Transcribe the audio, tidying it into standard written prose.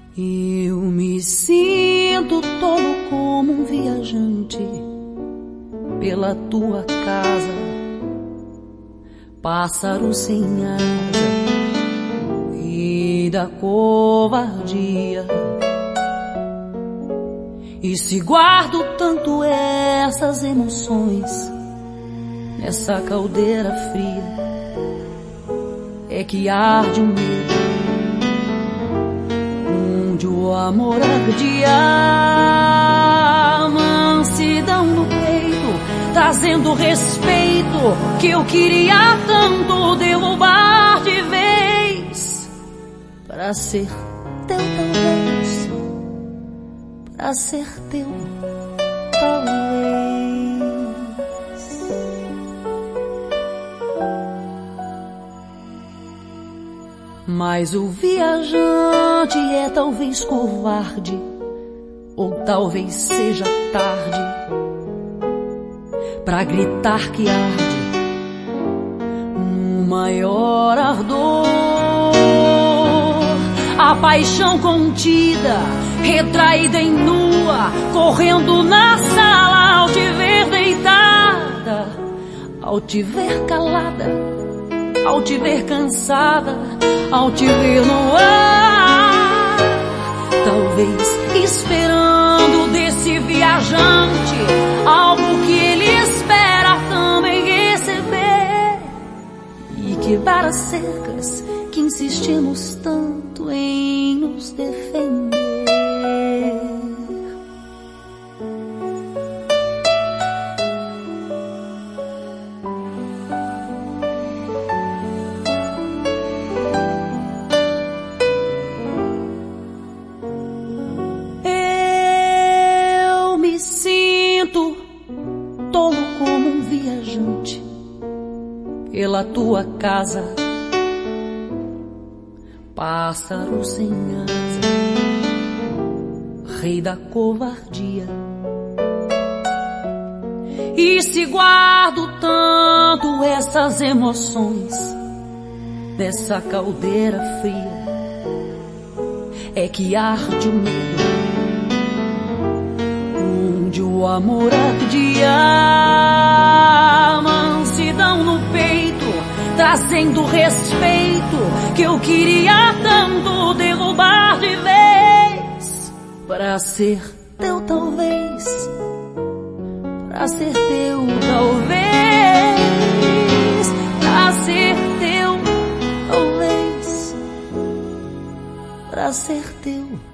Eu me sinto tolo como um viajante pela tua casa, pássaro sem asa, rei da covardia. E se guardo tanto essas emoções nessa caldeira fria, é que arde um medo onde o amor ardia, mansidão no peito, trazendo respeito que eu queria tanto derrubar de vez, pra ser teu talvez, pra ser teu talvez. Mas o viajante é talvez covarde, ou talvez seja tarde pra gritar que arde no maior ardor. A paixão contida, retraída em nua, correndo na sala ao te ver deitada, ao te ver calada, ao te ver cansada, ao te ver no ar, talvez esperando desse viajante algo que ele espera também receber, e quebrar as cercas que insistimos tanto em nos defender. Tolo como um viajante pela tua casa, pássaro sem asa, rei da covardia. E se guardo tanto essas emoções nessa caldeira fria, é que arde o medo onde o amor ardia, mansidão no peito, trazendo respeito que eu queria tanto derrubar de vez, pra ser teu talvez, pra ser teu talvez, pra ser teu talvez, pra ser teu